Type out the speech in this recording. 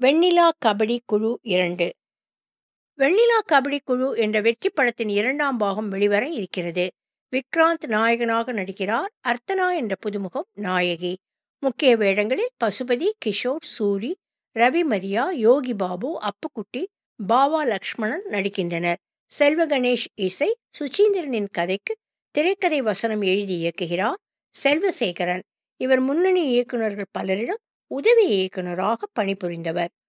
வெண்ணிலா கபடி குழு 2. வெண்ணிலா கபடி குழு என்ற வெற்றி படத்தின் 2ஆம் பாகம் வெளிவர இருக்கிறது. விக்ராந்த் நாயகனாக நடிக்கிறார். அர்த்தனா என்ற புதுமுகம் நாயகி. முக்கிய வேடங்களில் பசுபதி, கிஷோர், சூரி, ரவி மரியா, யோகி பாபு, அப்புக்குட்டி, பாவா லக்ஷ்மணன் நடிக்கின்றனர். செல்வ கணேஷ் இசை. சுசீந்திரனின் கதைக்கு திரைக்கதை வசனம் எழுதி இயக்குகிறார் செல்வசேகரன். இவர் முன்னணி இயக்குநர்கள் பலரிடம் உதவி இயக்குநராக பணிபுரிந்தவர்.